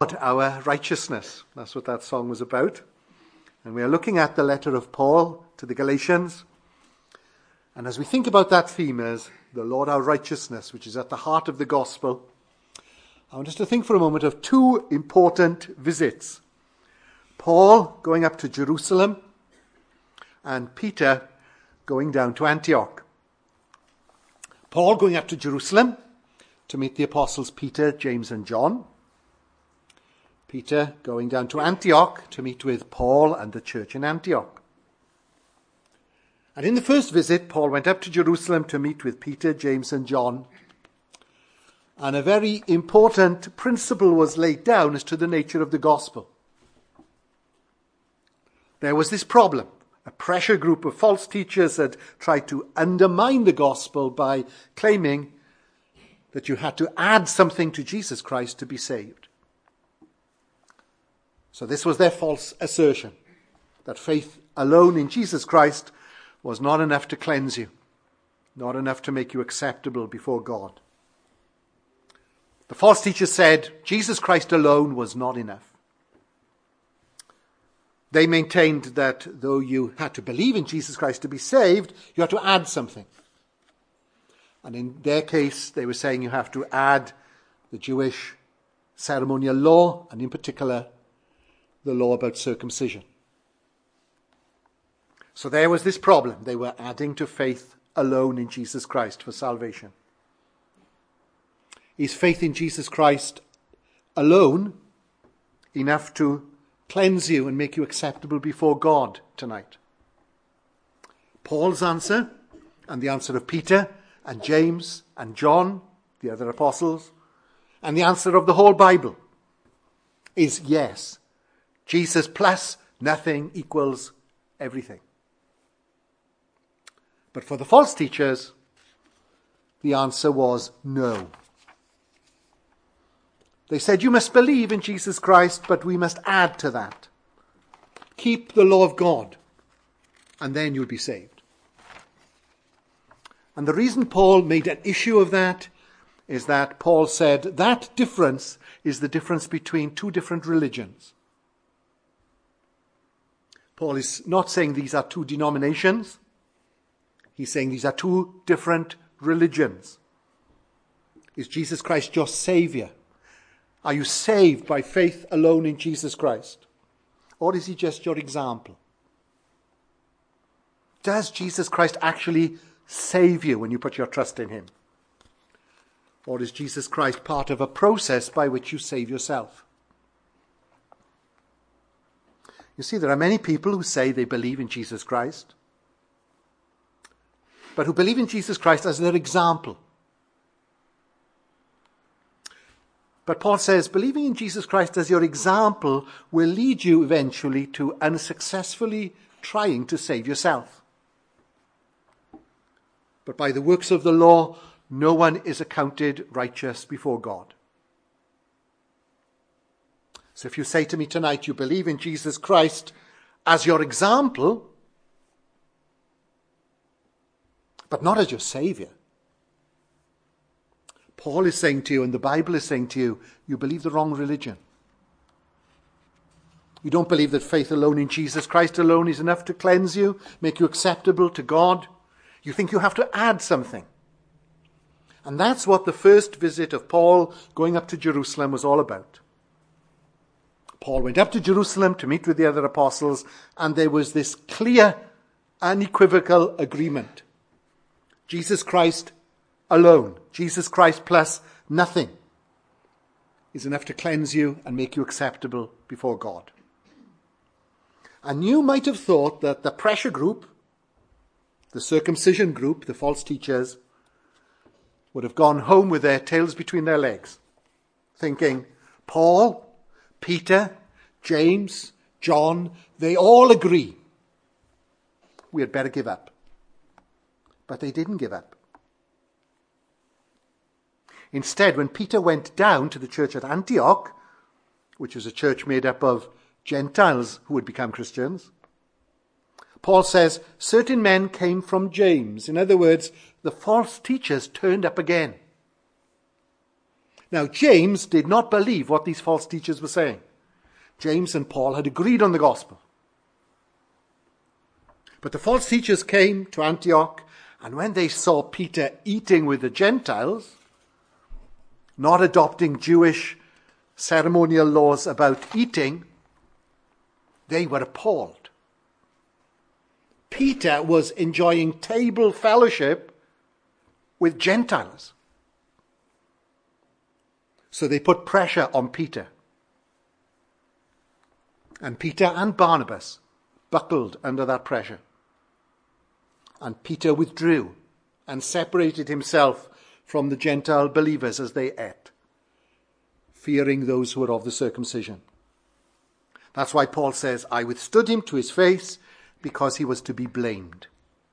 Lord our righteousness. That's what that song was about. And we are looking at the letter of Paul to the Galatians. And as we think about that theme as the Lord our righteousness, which is at the heart of the gospel, I want us to think for a moment of two important visits. Paul going up to Jerusalem and Peter going down to Antioch. Paul going up to Jerusalem to meet the apostles Peter, James and John. Peter going down to Antioch to meet with Paul and the church in Antioch. And in the first visit, Paul went up to Jerusalem to meet with Peter, James and John. And a very important principle was laid down as to the nature of the gospel. There was this problem. A pressure group of false teachers had tried to undermine the gospel by claiming that you had to add something to Jesus Christ to be saved. So this was their false assertion, that faith alone in Jesus Christ was not enough to cleanse you, not enough to make you acceptable before God. The false teachers said Jesus Christ alone was not enough. They maintained that though you had to believe in Jesus Christ to be saved, you had to add something. And in their case, they were saying you have to add the Jewish ceremonial law, and in particular, the law about circumcision. So there was this problem. They were adding to faith alone in Jesus Christ for salvation. Is faith in Jesus Christ alone enough to cleanse you and make you acceptable before God tonight? Paul's answer, and the answer of Peter and James and John, the other apostles, and the answer of the whole Bible is yes. Jesus plus nothing equals everything. But for the false teachers, the answer was no. They said, you must believe in Jesus Christ, but we must add to that. Keep the law of God, and then you'll be saved. And the reason Paul made an issue of that is that Paul said that difference is the difference between two different religions. Paul is not saying these are two denominations. He's saying these are two different religions. Is Jesus Christ your Savior? Are you saved by faith alone in Jesus Christ? Or is he just your example? Does Jesus Christ actually save you when you put your trust in him? Or is Jesus Christ part of a process by which you save yourself? You see, there are many people who say they believe in Jesus Christ, but who believe in Jesus Christ as their example. But Paul says, believing in Jesus Christ as your example will lead you eventually to unsuccessfully trying to save yourself. But by the works of the law, no one is accounted righteous before God. So if you say to me tonight, you believe in Jesus Christ as your example, but not as your Savior, Paul is saying to you, and the Bible is saying to you, you believe the wrong religion. You don't believe that faith alone in Jesus Christ alone is enough to cleanse you, make you acceptable to God. You think you have to add something. And that's what the first visit of Paul going up to Jerusalem was all about. Paul went up to Jerusalem to meet with the other apostles, and there was this clear, unequivocal agreement. Jesus Christ alone, Jesus Christ plus nothing, is enough to cleanse you and make you acceptable before God. And you might have thought that the pressure group, the circumcision group, the false teachers, would have gone home with their tails between their legs, thinking, Paul, Peter, James, John, they all agree we had better give up. But they didn't give up. Instead, when Peter went down to the church at Antioch, which was a church made up of Gentiles who would become Christians, Paul says, certain men came from James. In other words, the false teachers turned up again. Now, James did not believe what these false teachers were saying. James and Paul had agreed on the gospel. But the false teachers came to Antioch, and when they saw Peter eating with the Gentiles, not adopting Jewish ceremonial laws about eating, they were appalled. Peter was enjoying table fellowship with Gentiles. So they put pressure on Peter. And Peter and Barnabas buckled under that pressure. And Peter withdrew and separated himself from the Gentile believers as they ate, fearing those who were of the circumcision. That's why Paul says, I withstood him to his face because he was to be blamed.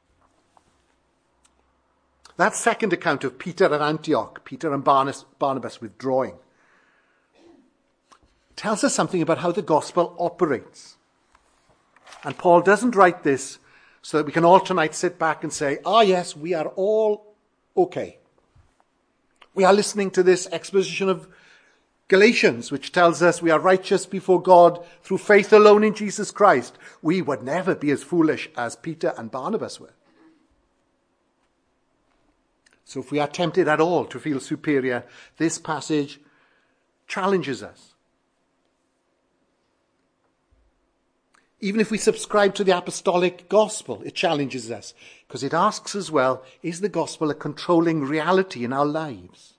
That second account of Peter at Antioch, Peter and Barnabas withdrawing, tells us something about how the gospel operates. And Paul doesn't write this so that we can all tonight sit back and say, yes, we are all okay. We are listening to this exposition of Galatians, which tells us we are righteous before God through faith alone in Jesus Christ. We would never be as foolish as Peter and Barnabas were. So if we are tempted at all to feel superior, this passage challenges us. Even if we subscribe to the apostolic gospel, it challenges us, because it asks as well, is the gospel a controlling reality in our lives?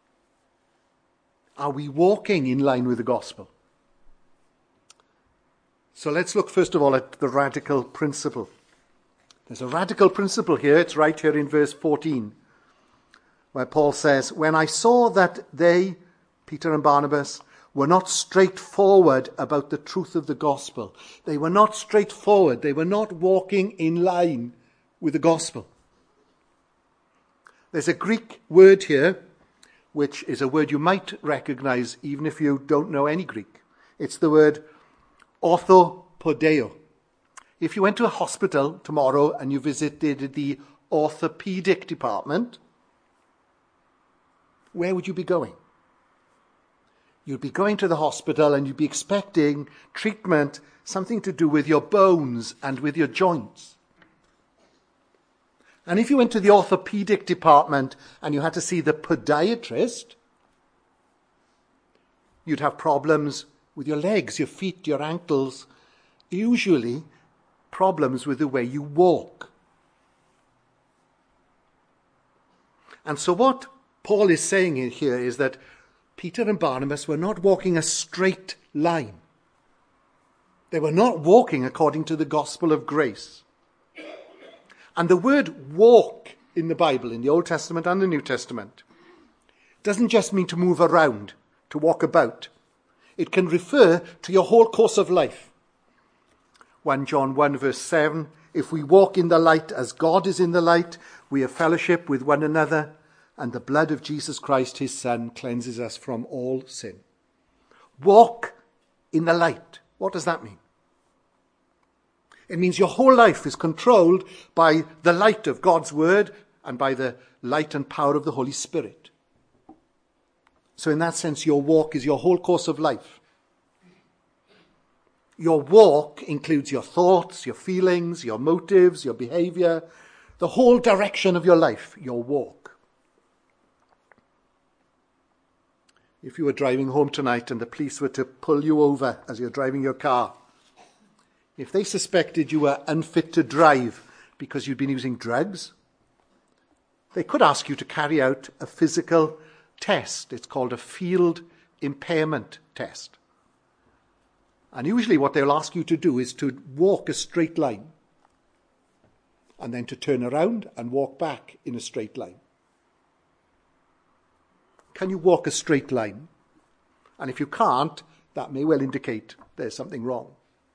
Are we walking in line with the gospel? So let's look first of all at the radical principle. There's a radical principle here. It's right here in verse 14, where Paul says, when I saw that they, Peter and Barnabas, were not straightforward about the truth of the gospel. They were not straightforward. They were not walking in line with the gospel. There's a Greek word here, which is a word you might recognize even if you don't know any Greek. It's the word orthopodeo. If you went to a hospital tomorrow and you visited the orthopedic department, where would you be going? You'd be going to the hospital and you'd be expecting treatment, something to do with your bones and with your joints. And if you went to the orthopedic department and you had to see the podiatrist, you'd have problems with your legs, your feet, your ankles, usually problems with the way you walk. And so what Paul is saying here is that Peter and Barnabas were not walking a straight line. They were not walking according to the gospel of grace. And the word walk in the Bible, in the Old Testament and the New Testament, doesn't just mean to move around, to walk about. It can refer to your whole course of life. 1 John 1 verse 7, if we walk in the light as God is in the light, we have fellowship with one another, and the blood of Jesus Christ, his Son, cleanses us from all sin. Walk in the light. What does that mean? It means your whole life is controlled by the light of God's word and by the light and power of the Holy Spirit. So in that sense, your walk is your whole course of life. Your walk includes your thoughts, your feelings, your motives, your behavior, the whole direction of your life, your walk. If you were driving home tonight and the police were to pull you over as you're driving your car, if they suspected you were unfit to drive because you'd been using drugs, they could ask you to carry out a physical test. It's called a field impairment test. And usually what they'll ask you to do is to walk a straight line and then to turn around and walk back in a straight line. Can you walk a straight line? And if you can't, that may well indicate there's something wrong.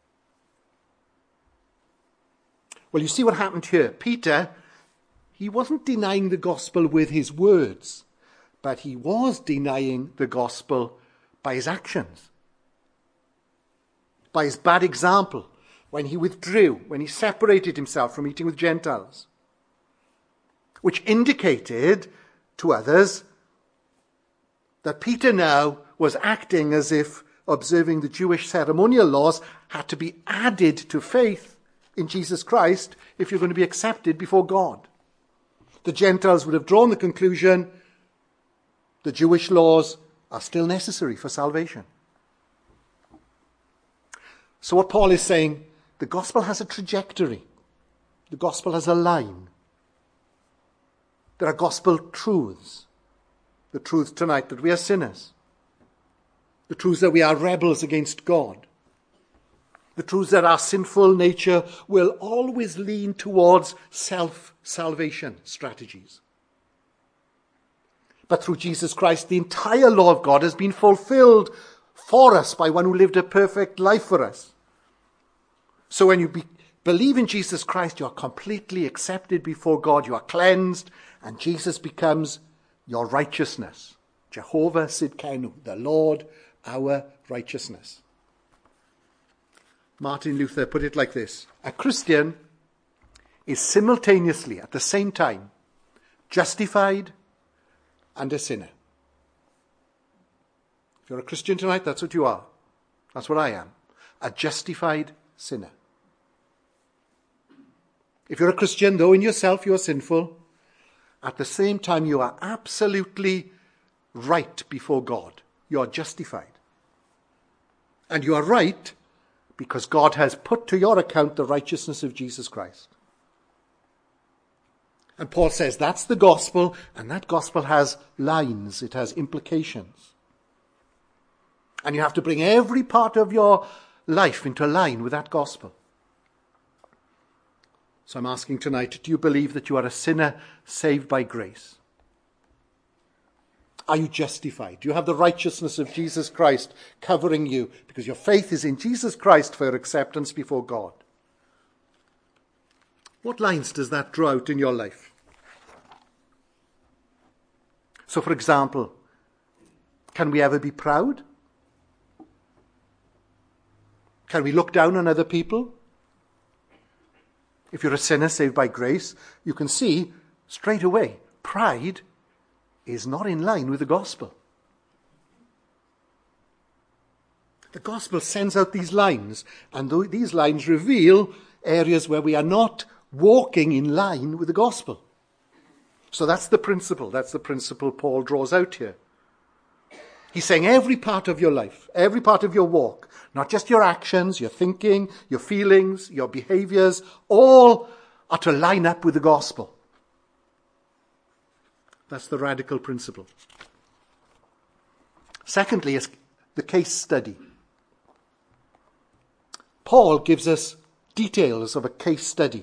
Well, you see what happened here. Peter, he wasn't denying the gospel with his words, but he was denying the gospel by his actions, by his bad example, when he withdrew, when he separated himself from eating with Gentiles, which indicated to others that Peter now was acting as if observing the Jewish ceremonial laws had to be added to faith in Jesus Christ if you're going to be accepted before God. The Gentiles would have drawn the conclusion the Jewish laws are still necessary for salvation. So what Paul is saying, the gospel has a trajectory. The gospel has a line. There are gospel truths. The truth tonight that we are sinners. The truth that we are rebels against God. The truth that our sinful nature will always lean towards self-salvation strategies. But through Jesus Christ, the entire law of God has been fulfilled for us by one who lived a perfect life for us. So when you believe in Jesus Christ, you are completely accepted before God. You are cleansed, and Jesus becomes your righteousness. Jehovah Sidkenu, the Lord, our righteousness. Martin Luther put it like this: a Christian is simultaneously, at the same time, justified and a sinner. If you're a Christian tonight, that's what you are. That's what I am. A justified sinner. If you're a Christian, though in yourself you are sinful, at the same time you are absolutely right before God. You are justified. And you are right because God has put to your account the righteousness of Jesus Christ. And Paul says that's the gospel, and that gospel has lines, it has implications. And you have to bring every part of your life into line with that gospel. So I'm asking tonight, do you believe that you are a sinner saved by grace? Are you justified? Do you have the righteousness of Jesus Christ covering you because your faith is in Jesus Christ for your acceptance before God? What lines does that draw out in your life? So, for example, can we ever be proud? Can we look down on other people? If you're a sinner saved by grace, you can see straight away, pride is not in line with the gospel. The gospel sends out these lines, and these lines reveal areas where we are not walking in line with the gospel. So that's the principle. That's the principle Paul draws out here. He's saying every part of your life, every part of your walk, not just your actions, your thinking, your feelings, your behaviors, all are to line up with the gospel. That's the radical principle. Secondly, is the case study. Paul gives us details of a case study.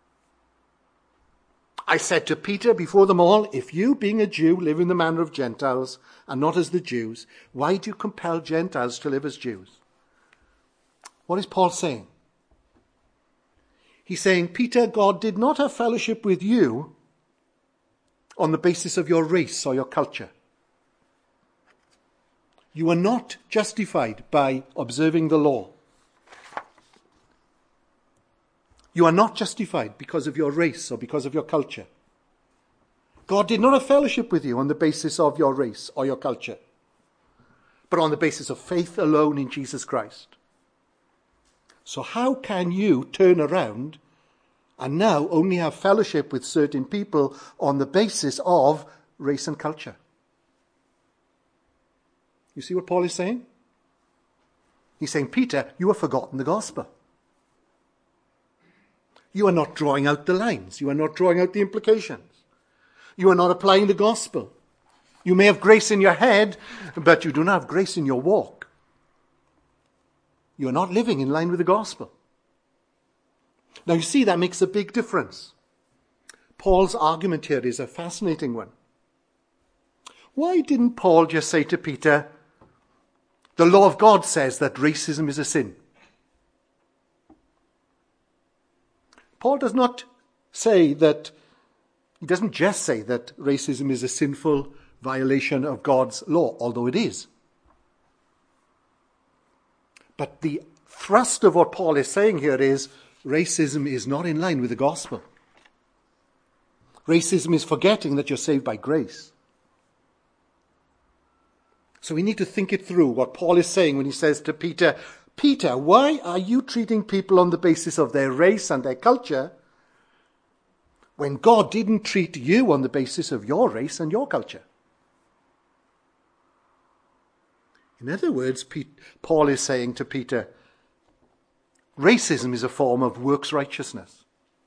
I said to Peter before them all, if you, being a Jew, live in the manner of Gentiles and not as the Jews, why do you compel Gentiles to live as Jews? What is Paul saying? He's saying, Peter, God did not have fellowship with you on the basis of your race or your culture. You are not justified by observing the law. You are not justified because of your race or because of your culture. God did not have fellowship with you on the basis of your race or your culture, but on the basis of faith alone in Jesus Christ. So how can you turn around and now only have fellowship with certain people on the basis of race and culture? You see what Paul is saying? He's saying, Peter, you have forgotten the gospel. You are not drawing out the lines. You are not drawing out the implications. You are not applying the gospel. You may have grace in your head, but you do not have grace in your walk. You are not living in line with the gospel. Now you see, that makes a big difference. Paul's argument here is a fascinating one. Why didn't Paul just say to Peter, the law of God says that racism is a sin? Paul does not say that, he doesn't just say that racism is a sinful violation of God's law, although it is. But the thrust of what Paul is saying here is racism is not in line with the gospel. Racism is forgetting that you're saved by grace. So we need to think it through, what Paul is saying when he says to Peter, Peter, why are you treating people on the basis of their race and their culture when God didn't treat you on the basis of your race and your culture? In other words, Paul is saying to Peter, racism is a form of works righteousness.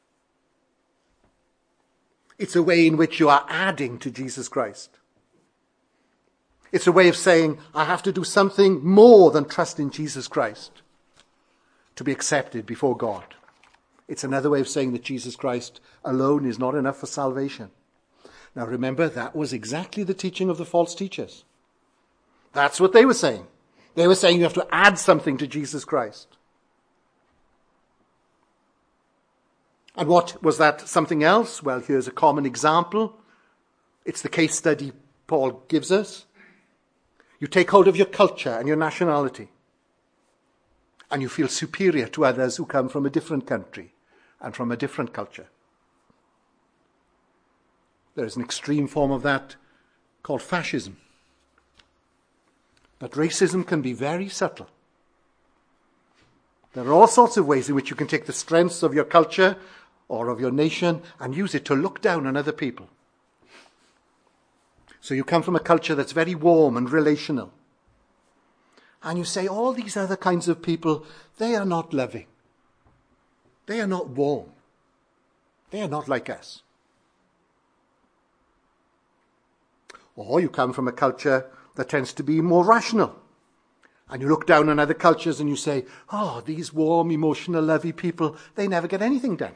It's a way in which you are adding to Jesus Christ. It's a way of saying, I have to do something more than trust in Jesus Christ to be accepted before God. It's another way of saying that Jesus Christ alone is not enough for salvation. Now remember, that was exactly the teaching of the false teachers. That's what they were saying. They were saying you have to add something to Jesus Christ. And what was that something else? Well, here's a common example. It's the case study Paul gives us. You take hold of your culture and your nationality, and you feel superior to others who come from a different country and from a different culture. There is an extreme form of that called fascism. But racism can be very subtle. There are all sorts of ways in which you can take the strengths of your culture or of your nation and use it to look down on other people. So you come from a culture that's very warm and relational. And you say, all these other kinds of people, they are not loving. They are not warm. They are not like us. Or you come from a culture that tends to be more rational. And you look down on other cultures and you say, oh, these warm, emotional, lovey people, they never get anything done.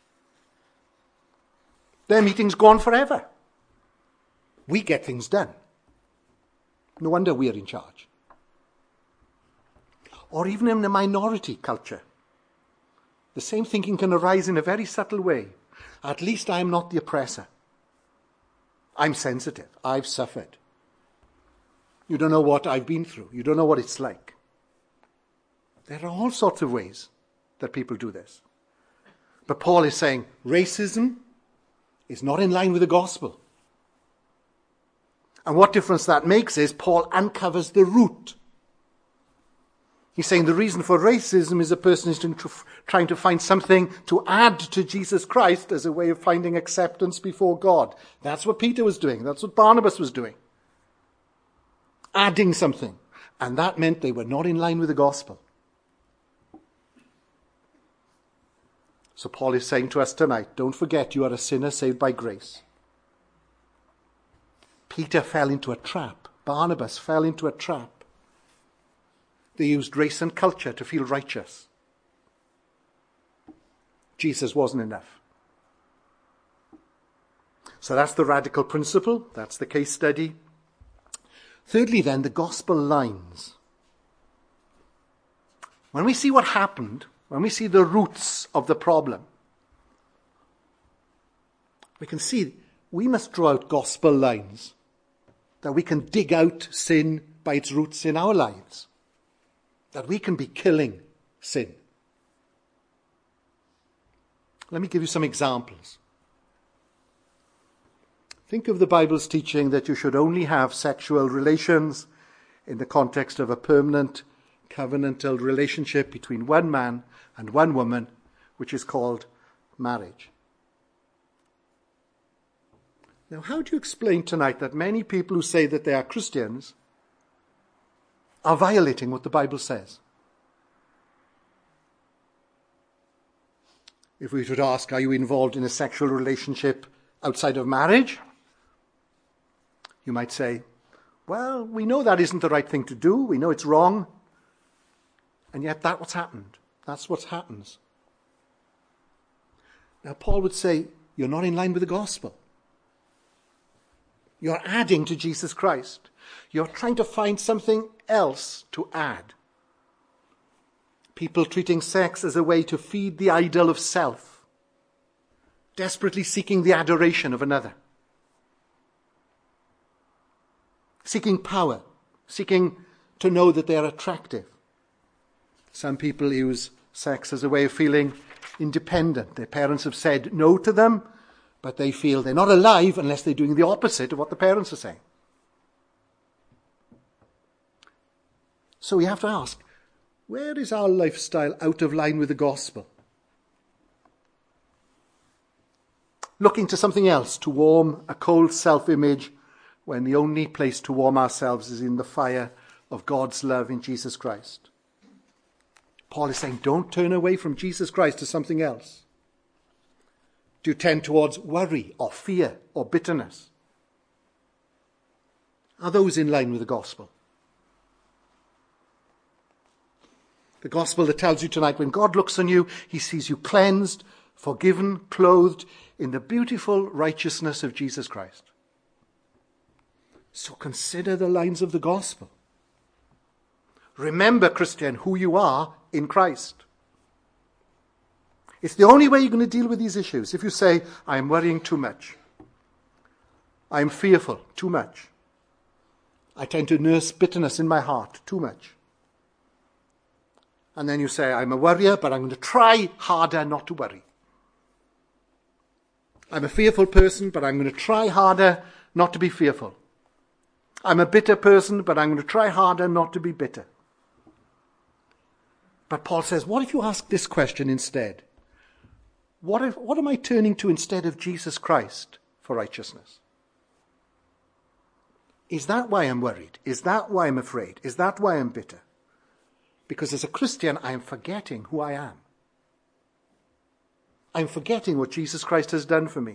Their meetings go on forever. We get things done. No wonder we're in charge. Or even in a minority culture, the same thinking can arise in a very subtle way. At least I'm not the oppressor. I'm sensitive. I've suffered. You don't know what I've been through. You don't know what it's like. There are all sorts of ways that people do this. But Paul is saying racism is not in line with the gospel. And what difference that makes is Paul uncovers the root. He's saying the reason for racism is a person is trying to find something to add to Jesus Christ as a way of finding acceptance before God. That's what Peter was doing. That's what Barnabas was doing. Adding something. And that meant they were not in line with the gospel. So Paul is saying to us tonight, don't forget you are a sinner saved by grace. Peter fell into a trap. Barnabas fell into a trap. They used race and culture to feel righteous. Jesus wasn't enough. So that's the radical principle. That's the case study. Thirdly, then, the gospel lines. When we see what happened, when we see the roots of the problem, we can see we must draw out gospel lines that we can dig out sin by its roots in our lives. That we can be killing sin. Let me give you some examples. Think of the Bible's teaching that you should only have sexual relations in the context of a permanent covenantal relationship between one man and one woman, which is called marriage. Now, how do you explain tonight that many people who say that they are Christians are violating what the Bible says? If we should ask, are you involved in a sexual relationship outside of marriage? You might say, well, we know that isn't the right thing to do. We know it's wrong. And yet that's what's happened. That's what happens. Now, Paul would say, you're not in line with the gospel. You're adding to Jesus Christ. You're trying to find something else to add. People treating sex as a way to feed the idol of self, desperately seeking the adoration of another, seeking power, seeking to know that they are attractive. Some people use sex as a way of feeling independent. Their parents have said no to them, but they feel they're not alive unless they're doing the opposite of what the parents are saying. So we have to ask, where is our lifestyle out of line with the gospel? Looking to something else to warm a cold self-image when the only place to warm ourselves is in the fire of God's love in Jesus Christ. Paul is saying, don't turn away from Jesus Christ to something else. Do you tend towards worry or fear or bitterness? Are those in line with the gospel? The gospel that tells you tonight, when God looks on you, he sees you cleansed, forgiven, clothed in the beautiful righteousness of Jesus Christ. So consider the lines of the gospel. Remember, Christian, who you are in Christ. It's the only way you're going to deal with these issues. If you say, I am worrying too much. I am fearful too much. I tend to nurse bitterness in my heart too much. And then you say, I'm a worrier, but I'm going to try harder not to worry. I'm a fearful person, but I'm going to try harder not to be fearful. I'm a bitter person, but I'm going to try harder not to be bitter. But Paul says, what if you ask this question instead? What am I turning to instead of Jesus Christ for righteousness? Is that why I'm worried? Is that why I'm afraid? Is that why I'm bitter? Because as a Christian, I am forgetting who I am. I'm forgetting what Jesus Christ has done for me.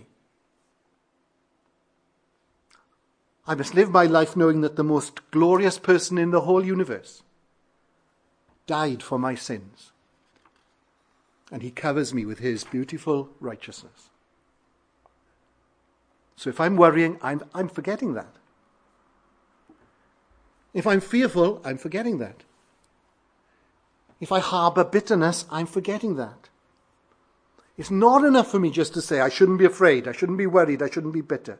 I must live my life knowing that the most glorious person in the whole universe died for my sins. And he covers me with his beautiful righteousness. So if I'm worrying, I'm forgetting that. If I'm fearful, I'm forgetting that. If I harbor bitterness, I'm forgetting that. It's not enough for me just to say, I shouldn't be afraid, I shouldn't be worried, I shouldn't be bitter.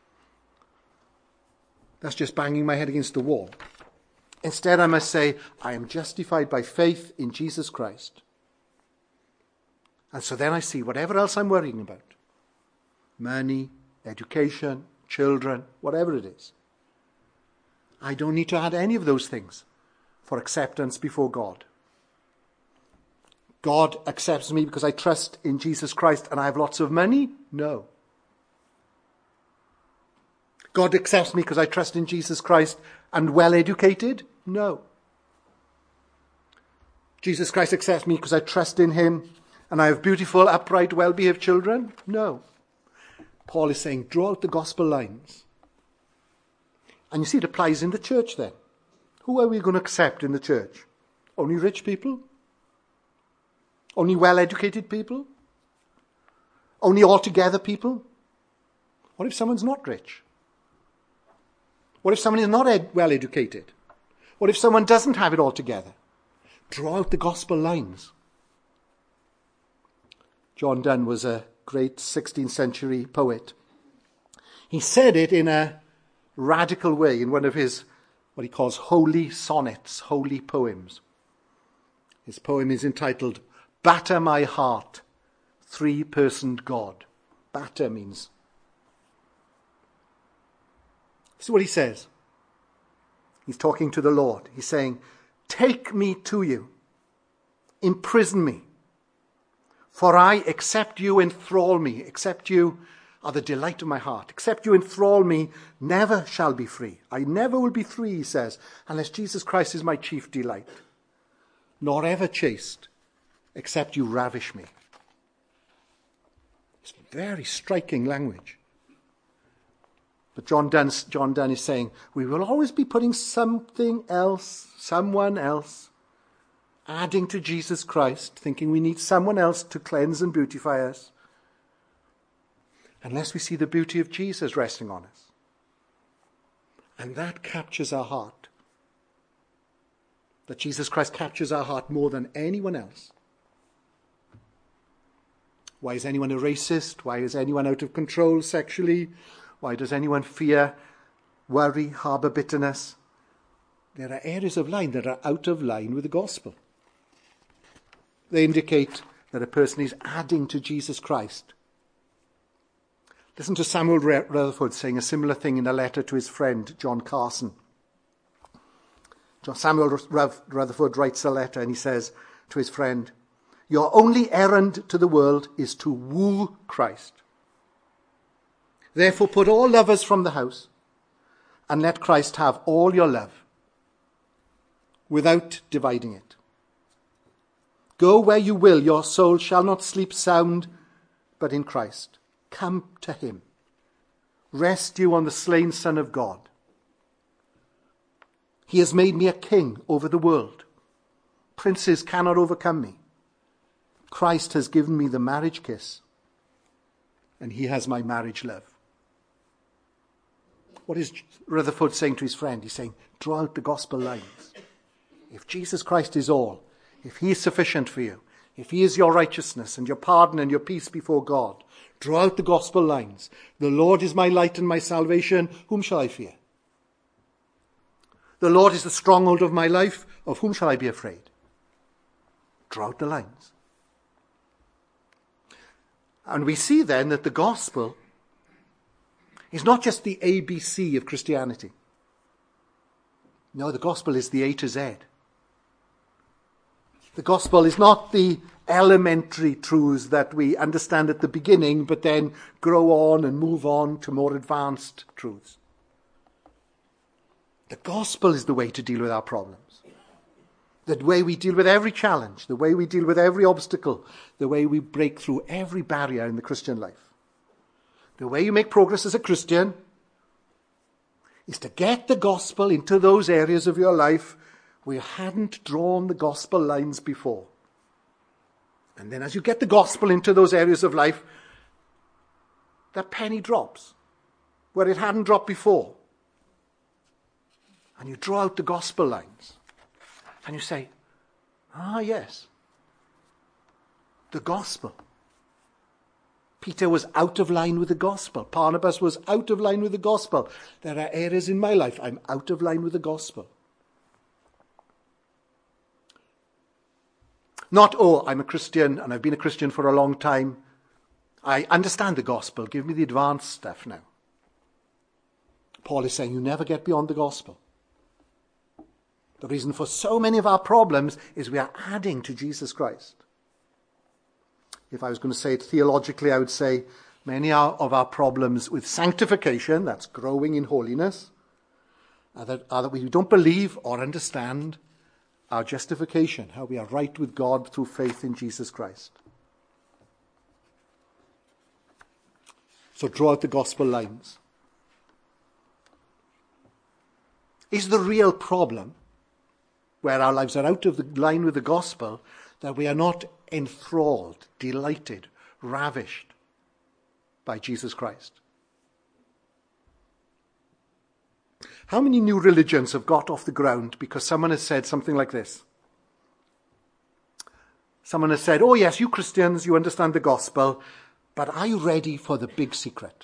That's just banging my head against the wall. Instead, I must say, I am justified by faith in Jesus Christ. And so then I see whatever else I'm worrying about, money, education, children, whatever it is, I don't need to add any of those things for acceptance before God. God accepts me because I trust in Jesus Christ and I have lots of money? No. God accepts me because I trust in Jesus Christ and well educated? No. Jesus Christ accepts me because I trust in him and I have beautiful, upright, well-behaved children? No. Paul is saying, draw out the gospel lines. And you see, it applies in the church then. Who are we going to accept in the church? Only rich people? Only well-educated people? Only altogether people? What if someone's not rich? What if someone is not well-educated? What if someone doesn't have it all together? Draw out the gospel lines. John Donne was a great 16th century poet. He said it in a radical way in one of his, what he calls holy sonnets, holy poems. His poem is entitled, Batter My Heart, Three-Personed God. Batter means. This is what he says. He's talking to the Lord. He's saying, take me to you. Imprison me. For I, except you enthrall me, except you are the delight of my heart, except you enthrall me, never shall be free. I never will be free, he says, unless Jesus Christ is my chief delight. Nor ever chaste, except you ravish me. It's very striking language. But John Donne is saying, we will always be putting something else, someone else, adding to Jesus Christ, thinking we need someone else to cleanse and beautify us, unless we see the beauty of Jesus resting on us. And that captures our heart. That Jesus Christ captures our heart more than anyone else. Why is anyone a racist? Why is anyone out of control sexually? Why does anyone fear, worry, harbour bitterness? There are areas of line that are out of line with the gospel. They indicate that a person is adding to Jesus Christ. Listen to Samuel Rutherford saying a similar thing in a letter to his friend John Carson. John Samuel Rutherford writes a letter and he says to his friend, "Your only errand to the world is to woo Christ. Therefore put all lovers from the house and let Christ have all your love without dividing it. Go where you will, your soul shall not sleep sound, but in Christ. Come to him. Rest you on the slain Son of God. He has made me a king over the world. Princes cannot overcome me. Christ has given me the marriage kiss, and he has my marriage love." What is Rutherford saying to his friend? He's saying, draw out the gospel lines. If Jesus Christ is all, if he is sufficient for you, if he is your righteousness and your pardon and your peace before God, draw out the gospel lines. The Lord is my light and my salvation. Whom shall I fear? The Lord is the stronghold of my life. Of whom shall I be afraid? Draw out the lines. And we see then that the gospel is not just the ABC of Christianity. No, the gospel is the A to Z. The gospel is not the elementary truths that we understand at the beginning, but then grow on and move on to more advanced truths. The gospel is the way to deal with our problems. The way we deal with every challenge, the way we deal with every obstacle, the way we break through every barrier in the Christian life. The way you make progress as a Christian is to get the gospel into those areas of your life where you hadn't drawn the gospel lines before. And then as you get the gospel into those areas of life, that penny drops where it hadn't dropped before. And you draw out the gospel lines. And you say, yes, the gospel. Peter was out of line with the gospel. Barnabas was out of line with the gospel. There are areas in my life I'm out of line with the gospel. Not, I'm a Christian and I've been a Christian for a long time. I understand the gospel. Give me the advanced stuff now. Paul is saying you never get beyond the gospel. The reason for so many of our problems is we are adding to Jesus Christ. If I was going to say it theologically, I would say many of our problems with sanctification, that's growing in holiness, are that we don't believe or understand our justification, how we are right with God through faith in Jesus Christ. So draw out the gospel lines. Is the real problem, where our lives are out of the line with the gospel, that we are not enthralled, delighted, ravished by Jesus Christ? How many new religions have got off the ground because someone has said something like this? Someone has said, yes, you Christians, you understand the gospel, but are you ready for the big secret?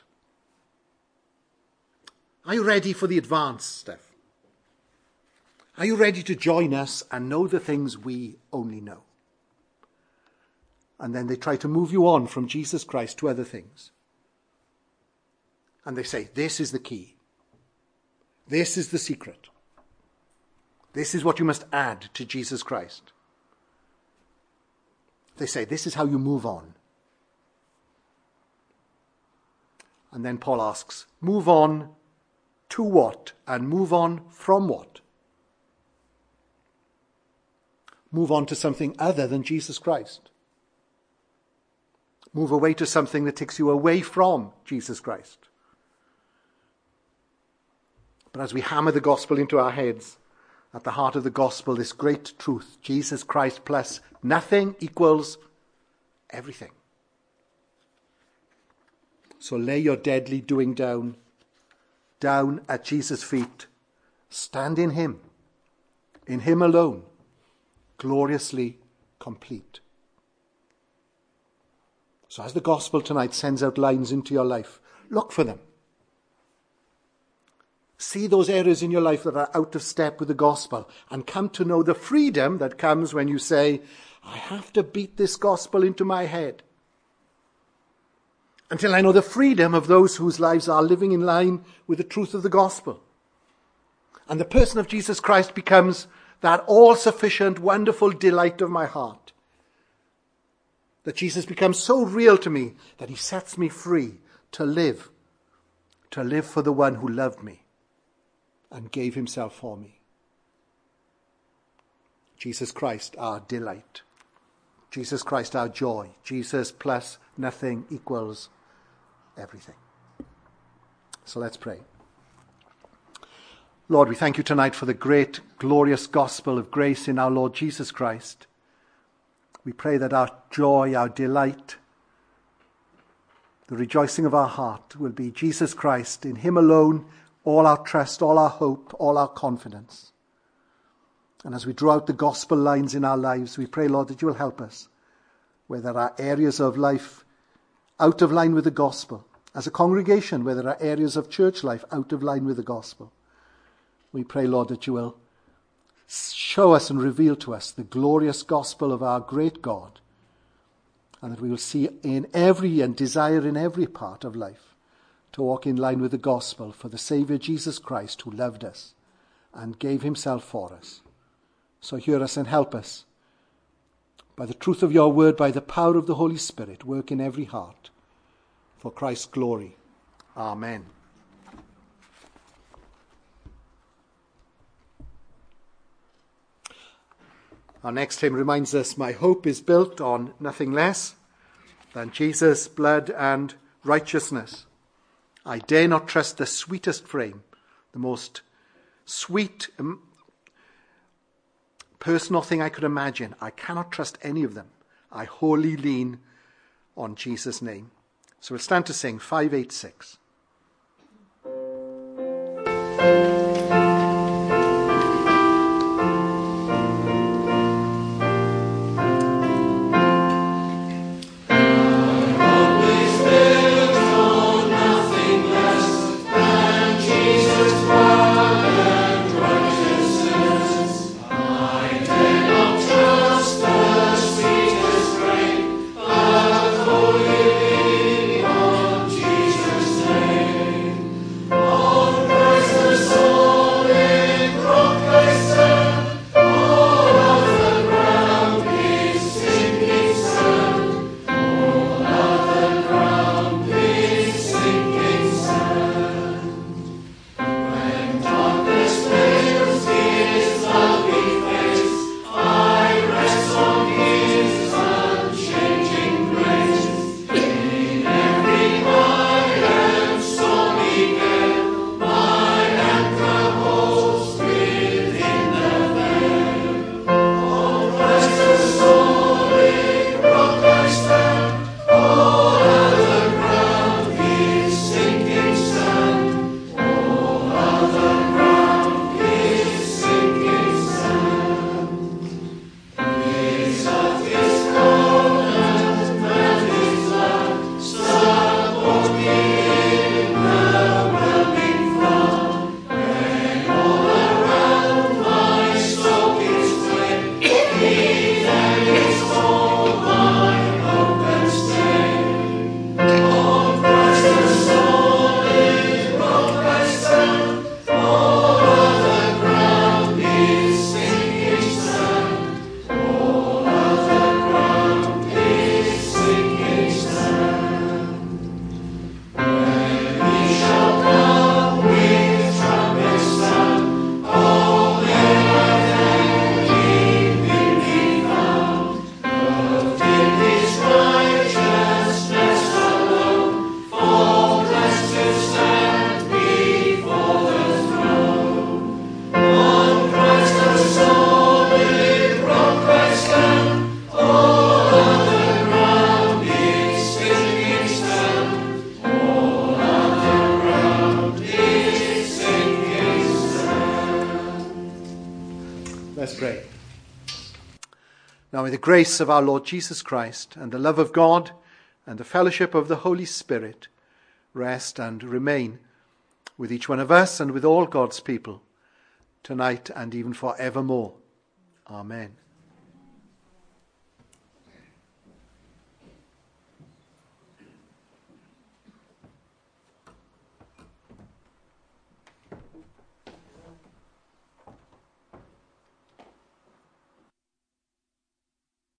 Are you ready for the advanced stuff? Are you ready to join us and know the things we only know? And then they try to move you on from Jesus Christ to other things. And they say, this is the key. This is the secret. This is what you must add to Jesus Christ. They say, this is how you move on. And then Paul asks, move on to what? And move on from what? Move on to something other than Jesus Christ. Move away to something that takes you away from Jesus Christ. But as we hammer the gospel into our heads, at the heart of the gospel, this great truth, Jesus Christ plus nothing equals everything. So lay your deadly doing down at Jesus' feet. Stand in him alone, gloriously complete. So as the gospel tonight sends out lines into your life, look for them. See those areas in your life that are out of step with the gospel and come to know the freedom that comes when you say, I have to beat this gospel into my head until I know the freedom of those whose lives are living in line with the truth of the gospel. And the person of Jesus Christ becomes that all-sufficient, wonderful delight of my heart. That Jesus becomes so real to me that he sets me free to live for the one who loved me and gave himself for me. Jesus Christ, our delight. Jesus Christ, our joy. Jesus plus nothing equals everything. So let's pray. Lord, we thank you tonight for the great, glorious gospel of grace in our Lord Jesus Christ. We pray that our joy, our delight, the rejoicing of our heart will be Jesus Christ, in him alone, all our trust, all our hope, all our confidence. And as we draw out the gospel lines in our lives, we pray, Lord, that you will help us where there are areas of life out of line with the gospel. As a congregation, where there are areas of church life out of line with the gospel. We pray, Lord, that you will show us and reveal to us the glorious gospel of our great God, and that we will see in every and desire in every part of life to walk in line with the gospel for the Saviour Jesus Christ, who loved us and gave himself for us. So hear us and help us. By the truth of your word, by the power of the Holy Spirit, work in every heart. For Christ's glory. Amen. Our next hymn reminds us, my hope is built on nothing less than Jesus' blood and righteousness. I dare not trust the sweetest frame, the most sweet personal thing I could imagine. I cannot trust any of them. I wholly lean on Jesus' name. So we'll stand to sing 586. Let's pray. Now may the grace of our Lord Jesus Christ and the love of God and the fellowship of the Holy Spirit rest and remain with each one of us and with all God's people tonight and even forevermore. Amen.